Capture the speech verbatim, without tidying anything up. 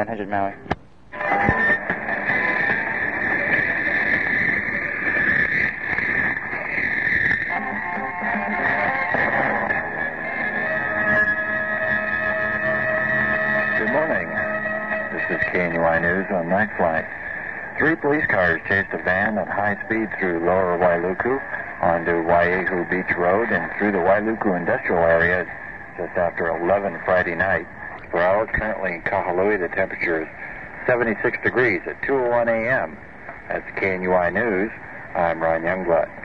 nine hundred Maui. Good morning. This is K N U I News on Night Flight. Three police cars chased a van at high speed through Lower Wailuku onto Waiahu Beach Road and through the Wailuku industrial area just after eleven Friday night. For hours currently in Kahului, the temperature is seventy-six degrees at two oh one a.m. That's K N U I News. I'm Ron Youngblood.